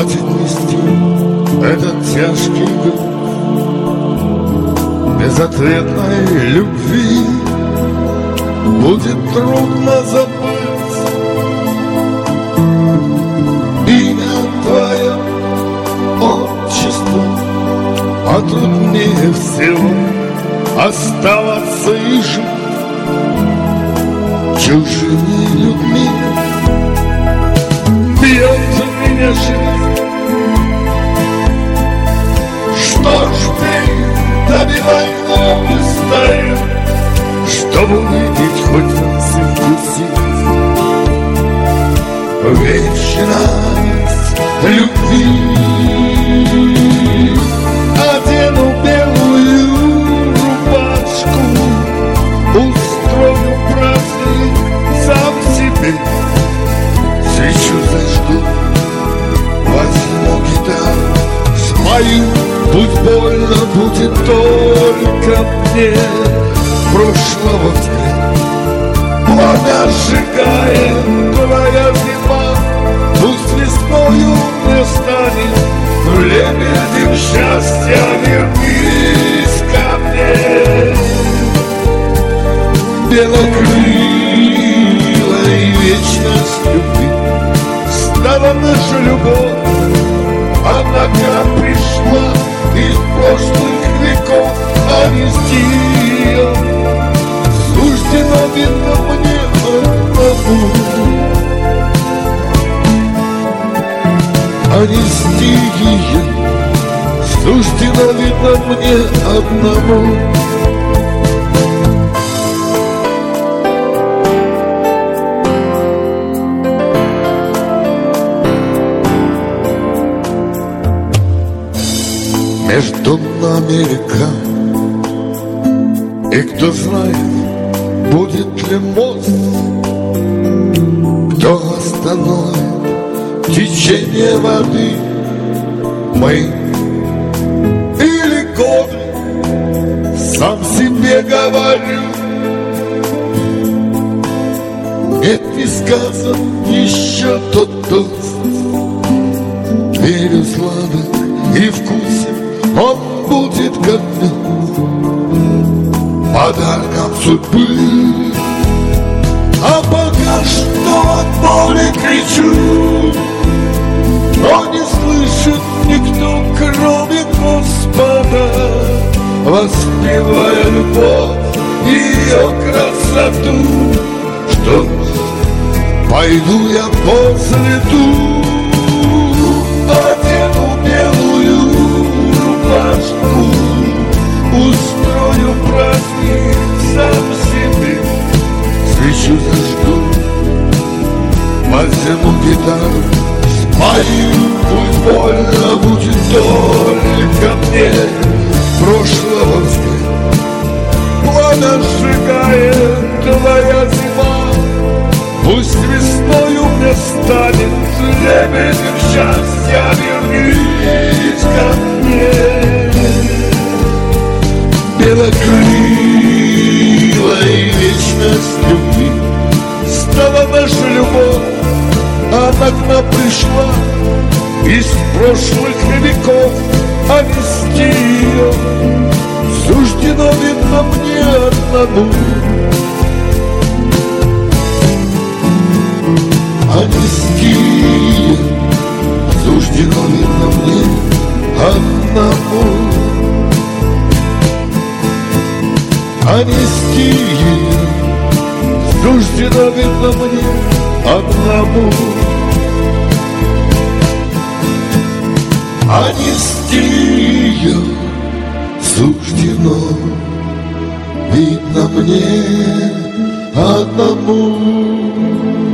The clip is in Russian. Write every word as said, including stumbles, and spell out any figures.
будет нести этот тяжкий груз безответной любви. Будет трудно забыть имя твое, отчество, а труднее всего оставаться и жить чужими людьми. Бьется меня жизнь, что ж ты добивай, но не стою, чтобы увидеть хоть раз и вкусить вечность любви. Одену белую рубашку, устрою праздник сам себе, свечу зажгу, возьму гитару, спою, пусть больно будет только мне. Прошлого взгляд пламя сжигает твоя зима, пусть весною не станет лебедем счастья, вернись ко мне. Белокрылой вечность любви стала наша любовь, однако пришла из прошлых веков, а нести ее суждено, видно, мне одному. А нести ее суждено, видно, мне одному. Между нами река, и кто знает, будет ли мост, кто остановит течение воды, мы или годы. Сам себе говорю, нет, не сказан еще тот тост. Верю, сладок и вкусен он будет как мед, подарком судьбы. А пока что от боли кричу, но не слышит никто, кроме Господа, воспевая любовь и ее красоту. Что пойду я по следу, одену белую рубашку, устрою праздник сам себе, свечу зажгу, возьму гитару, спою, пусть больно будет только мне. Прошлого взгляд пламя сжигает твоя зима, пусть весною мне станет лебедем счастья, вернись ко мне. Белокрылой вечность любви стала наша любовь, она к нам пришла из прошлых веков, а нести ее суждено, видно, мне одному. А нести ее суждено, видно, мне одному. А нести ее суждено, видно, мне одному. А нести ее суждено, видно, мне одному.